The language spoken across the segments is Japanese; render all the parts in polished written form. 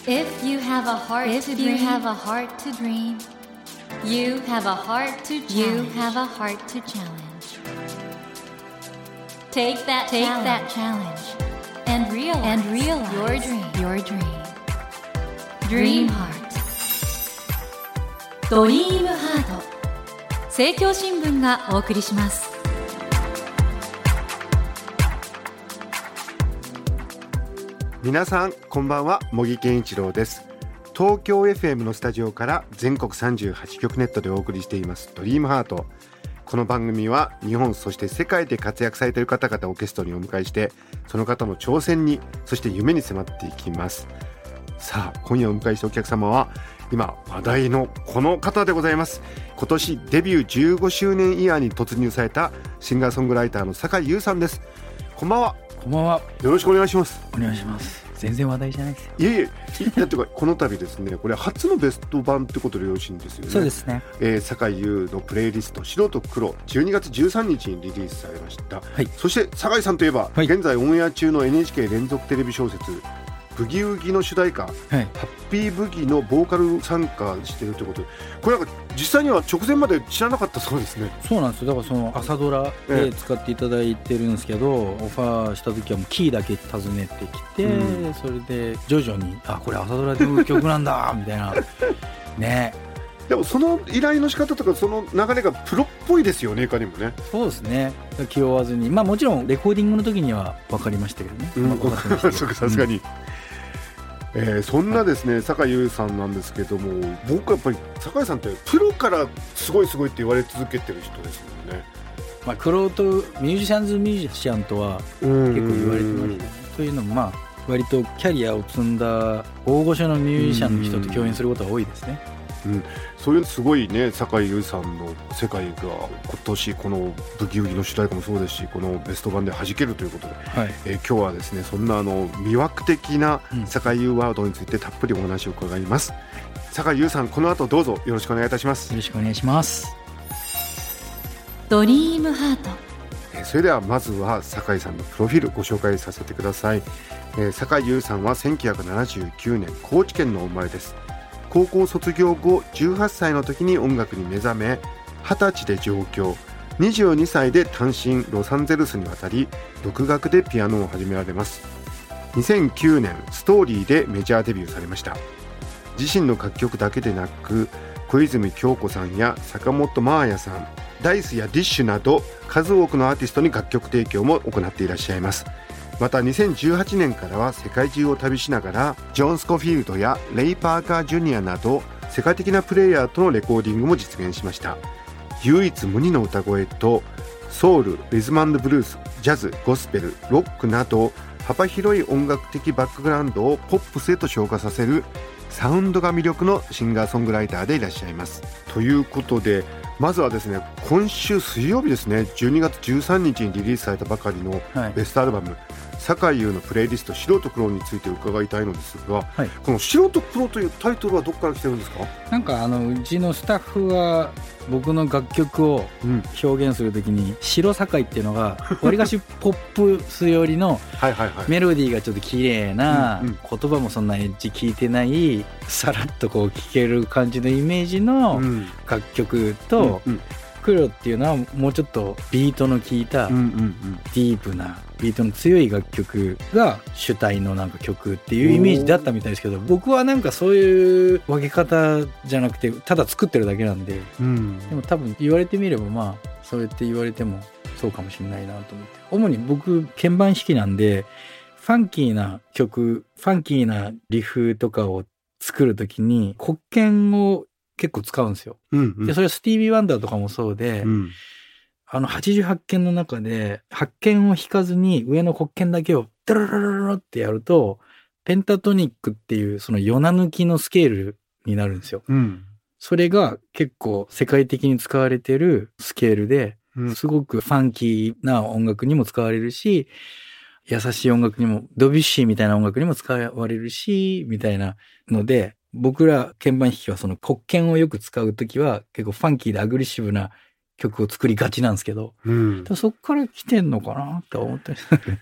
If you have a heart to dream, you have a heart to dream. You have a heart to challenge. You have a heart to challenge. Take that challenge and realize your dream. Dream Heart. ドリームハート。政教新聞がお送りします。 皆さんこんばんは、茂木健一郎です。東京 FM のスタジオから全国38局ネットでお送りしていますドリームハート。この番組は日本そして世界で活躍されている方々をゲストにお迎えして、その方の挑戦にそして夢に迫っていきます。さあ、今夜お迎えしたお客様は今話題のこの方でございます。今年デビュー15周年イヤーに突入されたシンガーソングライターの酒井優さんです。こんばんは。 こんばんは。 よろしくお願いします。 お願いします。全然話題じゃないですよ。 いえだってこの度ですね、これ初のベスト版ってことでよろしいんですよね。 そうですね。 酒井優のプレイリスト白と黒、12月13日にリリースされました、はい、そして酒井さんといえば、はい、現在オンエア中の NHK 連続テレビ小説ブギウギの主題歌、はい、ハッピーブギのボーカル参加しているということで、これなんか実際には直前まで知らなかったそうですね。 そうなんですよ。だからその朝ドラで使っていただいてるんですけど、オファーした時はもうキーだけ尋ねてきて、それで徐々にこれ朝ドラで歌う曲なんだみたいなね。 でもその依頼の仕方とかその流れがプロっぽいですよね。いかにもね。 そうですね。気負わずに、もちろんレコーディングの時には分かりましたけどね、 そうか、さすがに、そんなですね、酒井優さんなんですけども、僕はやっぱり酒井さんってプロからすごいって言われ続けてる人ですよね。 クロートミュージシャンとは結構言われてましたね。というのも割とキャリアを積んだ大御所のミュージシャンの人と共演することが多いですね。 そういうすごいね、酒井優さんの世界が今年このブギウギの主題歌もそうですし、このベスト版で弾けるということで、はい、今日はですね、そんな魅惑的な酒井優ワードについてたっぷりお話を伺います。酒井優さん、この後どうぞよろしくお願いいたします。 よろしくお願いします。 ドリームハート。 それではまずは酒井さんのプロフィールご紹介させてください。酒井優さんは1979年高知県のお生まれです。高校卒業後18歳の時に音楽に目覚め、20歳で上京、22歳で単身ロサンゼルスに渡り、独学でピアノを始められます。2009年ストーリーでメジャーデビューされました。自身の楽曲だけでなく、小泉今日子さんや坂本真綾さん、ダイスやディッシュなど数多くのアーティストに楽曲提供も行っていらっしゃいます。また2018年からは世界中を旅しながらジョン・スコフィールドやレイ・パーカー・ジュニアなど世界的なプレイヤーとのレコーディングも実現しました。唯一無二の歌声とソウル、リズム&ブルース、ジャズ、ゴスペル、ロックなど幅広い音楽的バックグラウンドをポップスへと昇華させるサウンドが魅力のシンガーソングライターでいらっしゃいます。ということで、まずはですね、今週水曜日ですね、12月13日にリリースされたばかりのベストアルバム、酒井優のプレイリスト白と黒について伺いたいのですが、この白と黒というタイトルはどこから来てるんですか？ なんかうちのスタッフは僕の楽曲を表現するときに白酒井っていうのがわりかしポップス寄りのメロディーがちょっと綺麗な、言葉もそんなエッジ効いてないさらっとこう聴ける感じのイメージの楽曲と、黒っていうのはもうちょっとビートの効いたディープなビートの強い楽曲が主体のなんか曲っていうイメージだったみたいですけど、僕はなんかそういう分け方じゃなくてただ作ってるだけなんで、でも多分言われてみればそうやって言われてもそうかもしれないなと思って。主に僕鍵盤弾きなんで、ファンキーな曲、ファンキーなリフとかを作るときに黒鍵を結構使うんですよ。でそれはスティービー・ワンダーとかもそうで、88鍵の中で8鍵を弾かずに上の黒鍵だけをドロロロロってやると、ペンタトニックっていうその4な抜きのスケールになるんですよ。それが結構世界的に使われてるスケールで、すごくファンキーな音楽にも使われるし、優しい音楽にも、ドビュッシーみたいな音楽にも使われるし、みたいなので、僕ら鍵盤弾きはその黒鍵をよく使うときは結構ファンキーでアグレッシブな曲を作りがちなんですけど、そっから来てんのかなって思ったり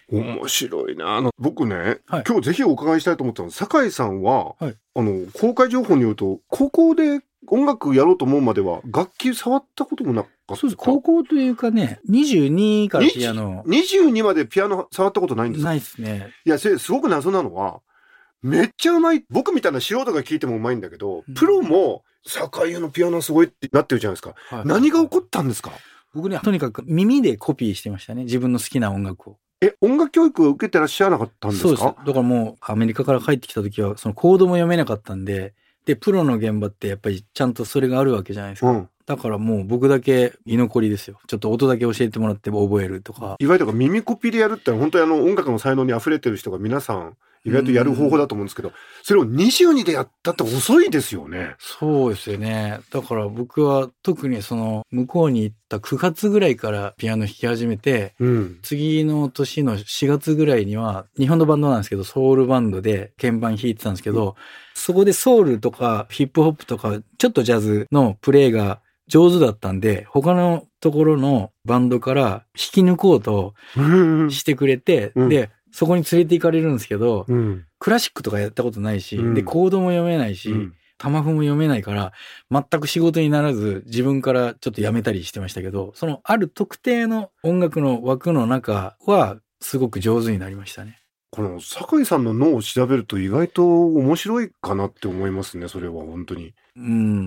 面白いな。僕ね、 はい、 今日ぜひお伺いしたいと思ったのは、酒井さんは、 はい、 公開情報によると、高校で音楽やろうと思うまでは、楽器触ったこともなかった。 そうです。高校というかね、22からピアノ。 22までピアノ触ったことないんですか？ ないですね。 いや、すごく謎なのは、めっちゃうまい。僕みたいな素人が聴いてもうまいんだけど、プロも、酒井のピアノすごいってなってるじゃないですか。はい、何が起こったんですか？ 僕ね、とにかく耳でコピーしてましたね。自分の好きな音楽を。 音楽教育を受けてらっしゃらなかったんですか？ そうです。だからもう、アメリカから帰ってきた時は、そのコードも読めなかったんで、で、プロの現場ってやっぱりちゃんとそれがあるわけじゃないですか。うん、だからもう僕だけ居残りですよ。ちょっと音だけ教えてもらって覚えるとか。 いわゆる耳コピーでやるって本当に音楽の才能に溢れてる人が皆さん、意外とやる方法だと思うんですけど、それを22でやったって遅いですよね。 そうですよね。だから僕は特にその向こうに行った9月ぐらいからピアノ弾き始めて、うん、次の年の4月ぐらいには日本のバンドなんですけど、ソウルバンドで鍵盤弾いてたんですけど、うん、そこでソウルとかヒップホップとかちょっとジャズのプレイが上手だったんで、他のところのバンドから引き抜こうとしてくれて、うん、で、そこに連れて行かれるんですけど、うん、クラシックとかやったことないし、うん、で、コードも読めないし、うん、タマフも読めないから、全く仕事にならず、自分からちょっとやめたりしてましたけど、そのある特定の音楽の枠の中は、すごく上手になりましたね。 この酒井さんの脳を調べると意外と面白いかなって思いますね、それは本当に。うん。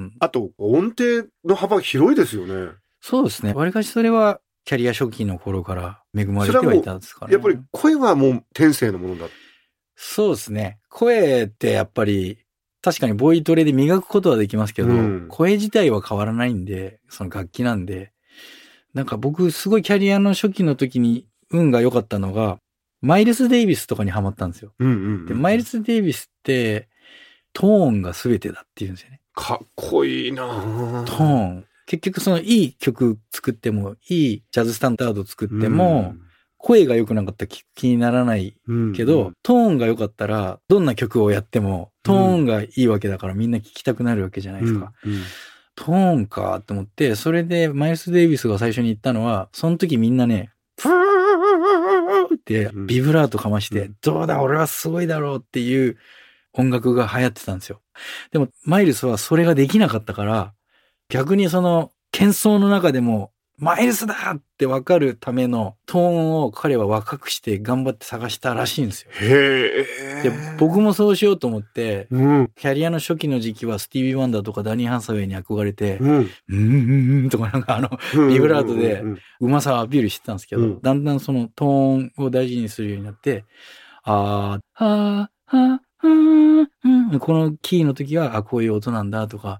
あと、音程の幅広いですよね。 そうですね。わりかしそれは、キャリア初期の頃から恵まれてはいたんですからね。 やっぱり声はもう天性のものだ。 そうですね。声ってやっぱり、確かにボイトレで磨くことはできますけど、うん、声自体は変わらないんで、その楽器なんで。なんか僕すごいキャリアの初期の時に運が良かったのが、マイルス・デイビスとかにハマったんですよ。で、マイルス・デイビスって、トーンが全てだって言うんですよね。 かっこいいなぁ。 トーン。結局そのいい曲作っても、いいジャズスタンダード作っても、声が良くなかったら気にならないけど、トーンが良かったら、どんな曲をやっても、トーンがいいわけだからみんな聴きたくなるわけじゃないですか。トーンかと思って、それでマイルス・デイビスが最初に言ったのは、その時みんなね、プーってビブラートかまして、どうだ俺はすごいだろうっていう音楽が流行ってたんですよ。でもマイルスはそれができなかったから、逆にその喧騒の中でもマイルスだって分かるためのトーンを彼は若くして頑張って探したらしいんですよ。 へー。 で、僕もそうしようと思って、キャリアの初期の時期はスティービー・ワンダーとかダニー・ハンサウェイに憧れて、とかなんかビブラートでうまさをアピールしてたんですけど、だんだんそのトーンを大事にするようになって、このキーの時は、こういう音なんだとか、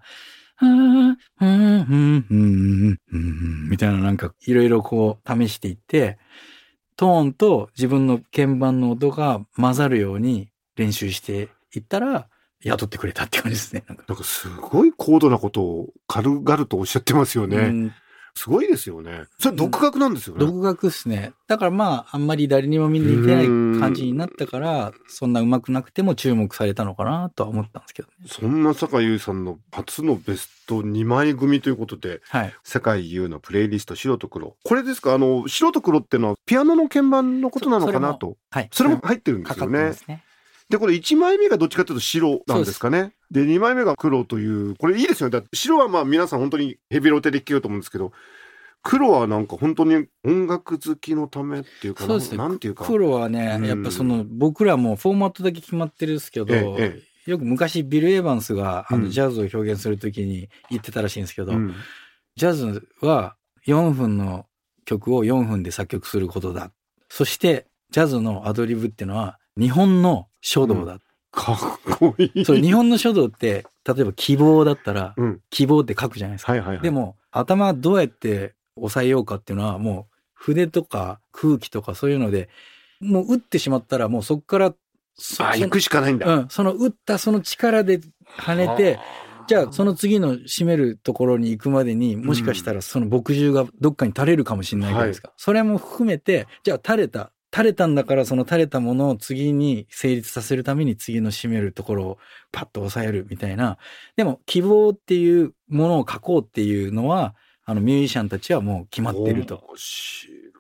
みたいななんかいろいろこう試していって、トーンと自分の鍵盤の音が混ざるように練習していったら雇ってくれたって感じですね。 なんかすごい高度なことを軽々とおっしゃってますよね。すごいですよね。それ独学なんですよね。 独学ですね。だからまあ、あんまり誰にも見に行けない感じになったから、そんな上手くなくても注目されたのかなとは思ったんですけどね。 そんな坂井優さんの初のベスト2枚組ということで、はい、坂井優のプレイリスト白と黒。これですか？白と黒ってのはピアノの鍵盤のことなのかなと。はい。それも入ってるんですよね。かかってますね。で、これ1枚目がどっちかというと白なんですかね。で、2枚目が黒という、これいいですよね。だって白はまあ皆さん本当にヘビロテで聴けると思うんですけど、黒はなんか本当に音楽好きのためっていうか、 そうですね。 なんていうか。 黒はね、やっぱその僕らもフォーマットだけ決まってるんですけど、よく昔ビル・エヴァンスがジャズを表現するときに言ってたらしいんですけど、ジャズは4分の曲を4分で作曲することだ。そしてジャズのアドリブっていうのは日本の書道だ。 かっこいい。 そう、日本の書道って、例えば希望だったら、希望って書くじゃないですか。でも、頭どうやって抑えようかっていうのは、もう筆とか空気とかそういうので、もう打ってしまったら、もうそこから、 行くしかないんだ。 その打ったその力で跳ねて、じゃあその次の締めるところに行くまでに、もしかしたらその墨汁がどっかに垂れるかもしれないじゃないですか。それも含めて、じゃあ垂れたんだからその垂れたものを次に成立させるために次の締めるところをパッと抑えるみたいな。でも希望っていうものを書こうっていうのは、ミュージシャンたちはもう決まってると。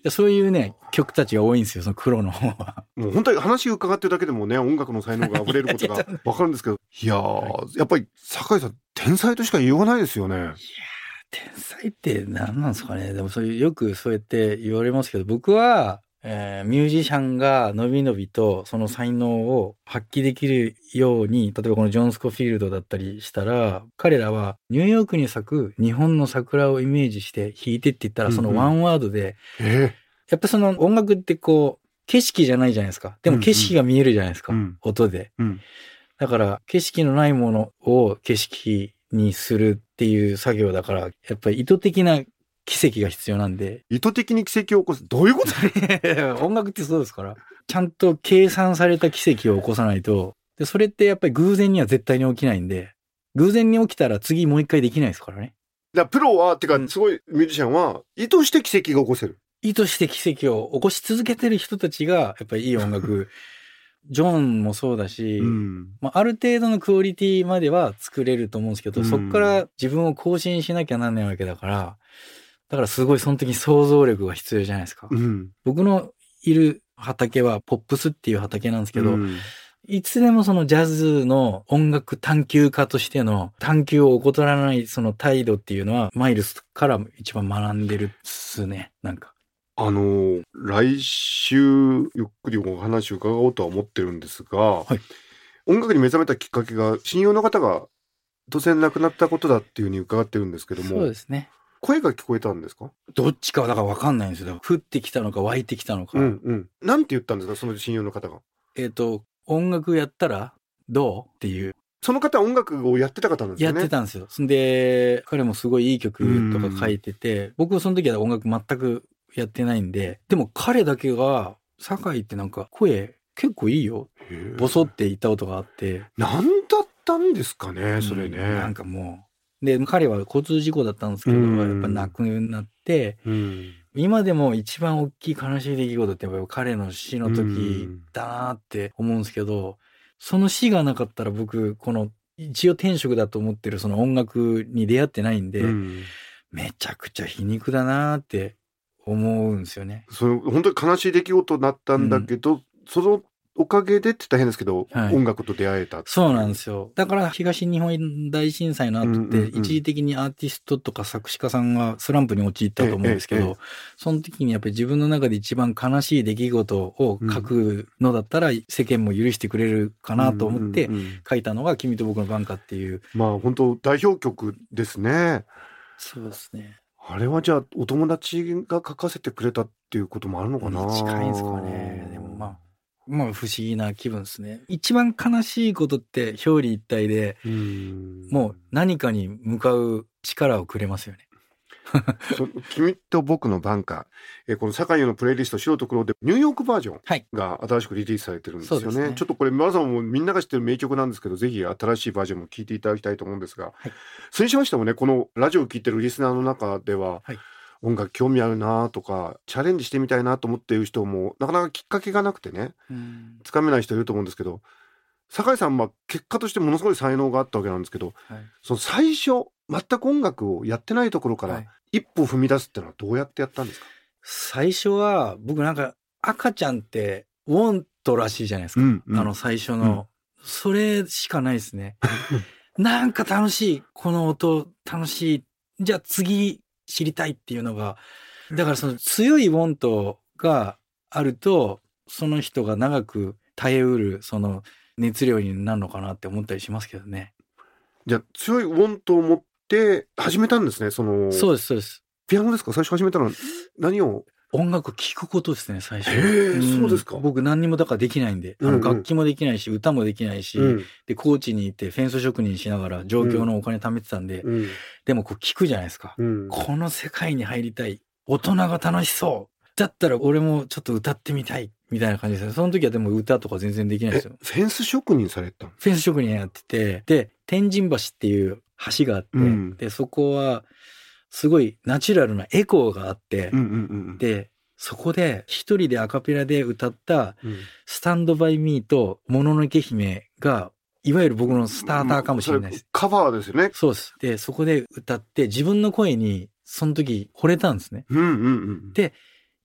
そういうね、曲たちが多いんですよ、その黒の方は。 もう本当に話伺ってるだけでもね、音楽の才能が溢れることがわかるんですけど、いやー、やっぱり酒井さん、天才としか言いようがないですよね。いやー、 天才って何なんですかね。でもよくそうやって言われますけど、僕は、ミュージシャンがのびのびとその才能を発揮できるように、例えばこのジョン・スコフィールドだったりしたら、彼らはニューヨークに咲く日本の桜をイメージして弾いてって言ったら、そのワンワードで、やっぱその音楽ってこう、景色じゃないじゃないですか。でも景色が見えるじゃないですか。音で。だから景色のないものを景色にするっていう作業だから、やっぱり意図的な奇跡が必要なんで。 意図的に奇跡を起こす。どういうこと音楽ってそうですから。ちゃんと計算された奇跡を起こさないと。で、それってやっぱり偶然には絶対に起きないんで、偶然に起きたら次もう一回できないですからね。 プロは、てか、すごいミュージシャンは、意図して奇跡が起こせる。 意図して奇跡を起こし続けてる人たちが、やっぱりいい音楽、ジョンもそうだし、ある程度のクオリティまでは作れると思うんですけど、そこから自分を更新しなきゃなんないわけだから、だからすごいその時想像力が必要じゃないですか。僕のいる畑はポップスっていう畑なんですけど、いつでもそのジャズの音楽探求家としての探求を怠らないその態度っていうのはマイルスから一番学んでるっすね、なんか。 来週ゆっくりお話を伺おうとは思ってるんですが、音楽に目覚めたきっかけが親友の方が突然亡くなったことだっていうふうに伺ってるんですけども。 そうですね。 声が聞こえたんですか？ どっちかはだから分かんないんですよ。降ってきたのか湧いてきたのか。 なんて言ったんですか、その親友の方が。 音楽やったらどうっていう。 その方は音楽をやってた方なんですよね。 やってたんですよ。で、彼もすごいいい曲とか書いてて、僕はその時は音楽全くやってないんで、でも彼だけが、酒井ってなんか声結構いいよ。ボソって言ったことがあって。 なんだったんですかね、それね。 なんかもう。で、彼は交通事故だったんですけど、やっぱ亡くなって、今でも一番大きい悲しい出来事ってやっぱ彼の死の時だなって思うんですけど、その死がなかったら僕、この一応天職だと思ってるその音楽に出会ってないんで、めちゃくちゃ皮肉だなって思うんですよね。 本当に悲しい出来事だったんだけど、そのおかげでって大変ですけど、音楽と出会えた。 そうなんですよ。だから東日本大震災の後って一時的にアーティストとか作詞家さんがスランプに陥ったと思うんですけど、その時にやっぱり自分の中で一番悲しい出来事を書くのだったら世間も許してくれるかなと思って書いたのが君と僕の挽歌っていう。 本当代表曲ですね。 そうですね。 あれはじゃあお友達が書かせてくれたっていうこともあるのかな。 近いんですかね。でも不思議な気分ですね。一番悲しいことって表裏一体で、もう何かに向かう力をくれますよね。 君と僕の挽歌、この酒井のプレイリスト白と黒でニューヨークバージョンが新しくリリースされてるんですよね。ちょっとこれ皆さんもみんなが知ってる名曲なんですけど、ぜひ新しいバージョンも聴いていただきたいと思うんですが、それにしましてもね、このラジオを聴いてるリスナーの中では、音楽興味あるなとかチャレンジしてみたいなと思っている人もなかなかきっかけがなくてね、つかめない人いると思うんですけど、酒井さんは結果としてものすごい才能があったわけなんですけど、その最初全く音楽をやってないところから一歩踏み出すってのはどうやってやったんですか？ 最初は僕なんか赤ちゃんってウォントらしいじゃないですか、最初の、それしかないですね。なんか楽しい、この音楽しい、じゃあ次知りたいっていうのが、だからその強いウォントがあるとその人が長く耐えうるその熱量になるのかなって思ったりしますけどね。 じゃあ強いウォントを持って始めたんですね。そうですそうです。 ピアノですか？最初始めたのは何を？ 音楽聴くことですね、最初。 そうですか。 僕何にもだからできないんで、楽器もできないし歌もできないし、で高知に行ってフェンス職人しながら上京のお金貯めてたんで、でもこう聞くじゃないですか、この世界に入りたい、大人が楽しそうだったら俺もちょっと歌ってみたいみたいな感じです。その時はでも歌とか全然できないですよ。 フェンス職人されたの？ フェンス職人やってて、で天神橋っていう橋があって、でそこはすごいナチュラルなエコーがあって、でそこで一人でアカペラで歌ったスタンドバイミーともののけ姫がいわゆる僕のスターターかもしれないです。 カバーですよね。 そうです。でそこで歌って自分の声にその時惚れたんですね。で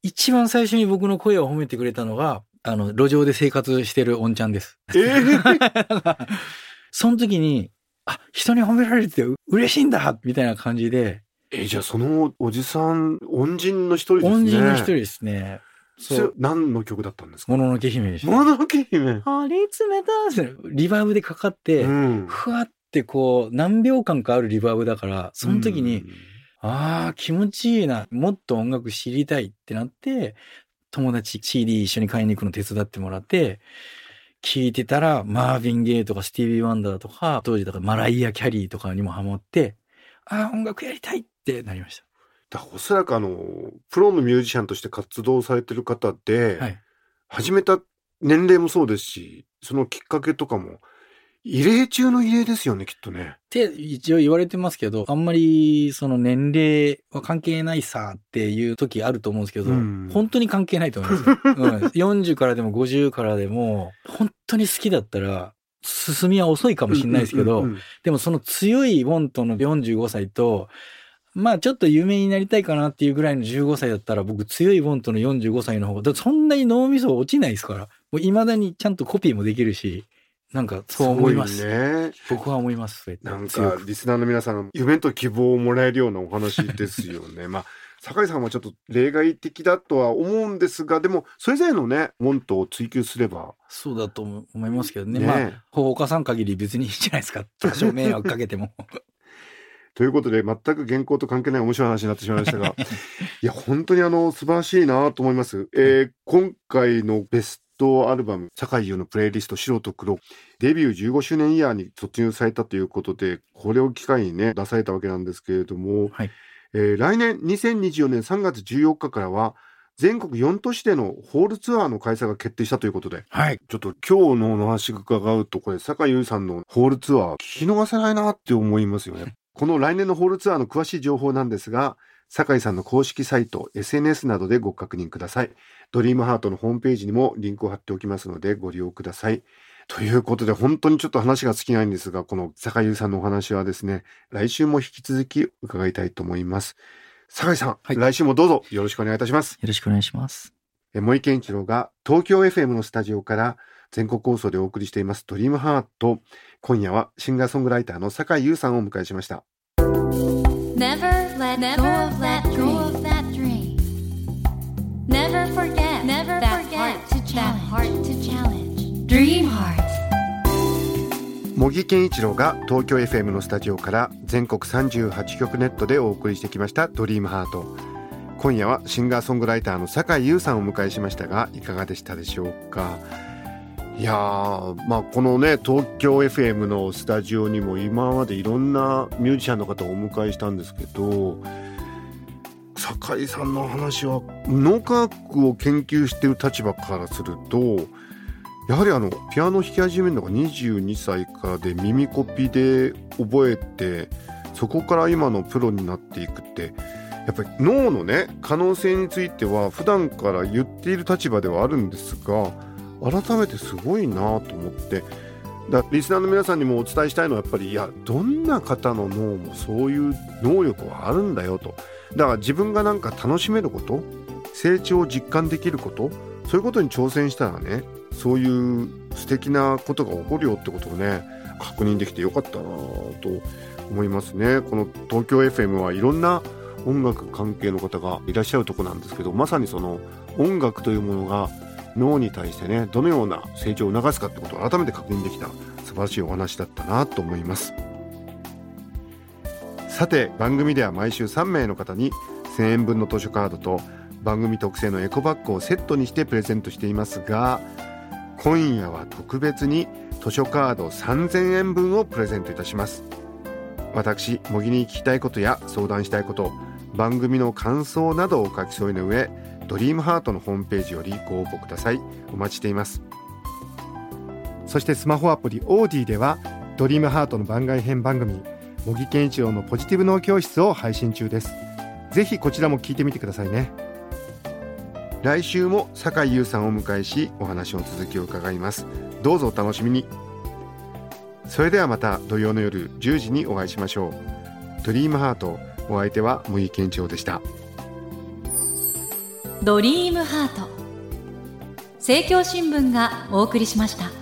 一番最初に僕の声を褒めてくれたのが、路上で生活してるおんちゃんです。その時に、人に褒められるって嬉しいんだみたいな感じで。 じゃあそのおじさん、恩人の一人ですね。 恩人の一人ですね。 そう。何の曲だったんですか？ もののけ姫でした。 もののけ姫。 張り詰めたリバーブでかかって、ふわってこう、何秒間かあるリバーブだから、その時に、気持ちいいな。もっと音楽知りたいってなって、友達 CD 一緒に買いに行くの手伝ってもらって、聴いてたら、マーヴィン・ゲイとかスティービー・ワンダーとか、当時だからマライア・キャリーとかにもハマって、音楽やりたいってなりました。 おそらくプロのミュージシャンとして活動されてる方で、始めた年齢もそうですし、そのきっかけとかも、異例中の異例ですよね、きっとね。 って一応言われてますけど、あんまりその年齢は関係ないさっていう時あると思うんですけど、本当に関係ないと思いますよ。40からでも50からでも、本当に好きだったら、進みは遅いかもしれないですけど、でもその強いウォントの45歳と、ちょっと有名になりたいかなっていうぐらいの15歳だったら、僕強いウォントの45歳の方が、だってそんなに脳みそ落ちないですから、もう未だにちゃんとコピーもできるし、なんかそう思います。ね、僕は思います。 なんかリスナーの皆さんの夢と希望をもらえるようなお話ですよね。酒井さんはちょっと例外的だとは思うんですが、でもそれぞれのねウォントを追求すればそうだと思いますけどね。ほうかさん限り別にいいじゃないですか。多少迷惑かけても。 ということで全く原稿と関係ない面白い話になってしまいましたがいや本当に素晴らしいなと思います。今回のベストアルバム酒井優のプレイリスト白と黒、デビュー15周年イヤーに突入されたということで、これを機会にね出されたわけなんですけれども、来年2024年3月14日からは全国4都市でのホールツアーの開催が決定したということで、ちょっと今日のお話伺うと、これ酒井優さんのホールツアー聞き逃せないなって思いますよね。この来年のホールツアーの詳しい情報なんですが、酒井さんの公式サイト SNS などでご確認ください。ドリームハートのホームページにもリンクを貼っておきますのでご利用ください。ということで本当にちょっと話が尽きないんですが、この酒井優さんのお話はですね、来週も引き続き伺いたいと思います。酒井さん、来週もどうぞよろしくお願いいたします。 よろしくお願いします。 森健一郎が東京 FM のスタジオから全国放送でお送りしていますドリームハート。今夜はシンガーソングライターの酒井優さんをお迎えしました。 Never let go of that dream. Never forget that heart to challenge. Dream Heart. 茂木健一郎が東京 FM のスタジオから全国38局ネットでお送りしてきましたドリームハート。今夜はシンガーソングライターの酒井優さんをお迎えしましたが、いかがでしたでしょうか。いやー、このね東京 FM のスタジオにも今までいろんなミュージシャンの方をお迎えしたんですけど、酒井さんの話は脳科学を研究している立場からすると、やはりピアノ弾き始めるのが22歳からで、耳コピで覚えて、そこから今のプロになっていくって、やっぱり脳のね可能性については普段から言っている立場ではあるんですが、改めてすごいなと思って、リスナーの皆さんにもお伝えしたいのはやっぱり、どんな方の脳もそういう能力はあるんだよと。だから自分がなんか楽しめること、成長を実感できること、そういうことに挑戦したらね、そういう素敵なことが起こるよってことをね確認できてよかったなと思いますね。この東京 FM はいろんな音楽関係の方がいらっしゃるところなんですけど、まさにその音楽というものが脳に対してねどのような成長を促すかってことを改めて確認できた素晴らしいお話だったなと思います。さて番組では毎週3名の方に1000円分の図書カードと番組特製のエコバッグをセットにしてプレゼントしていますが、今夜は特別に図書カード3000円分をプレゼントいたします。私茂木に聞きたいことや相談したいこと、番組の感想などを書き添えの上、ドリームハートのホームページよりご応募ください。お待ちしています。そしてスマホアプリオーディではドリームハートの番外編番組茂木健一郎のポジティブ脳教室を配信中です。ぜひこちらも聞いてみてくださいね。来週も酒井優さんをお迎えし、お話の続きを伺います。どうぞお楽しみに。それではまた土曜の夜10時にお会いしましょう。ドリームハート、お相手は茂木健一郎でした。 ドリームハート。政教新聞がお送りしました。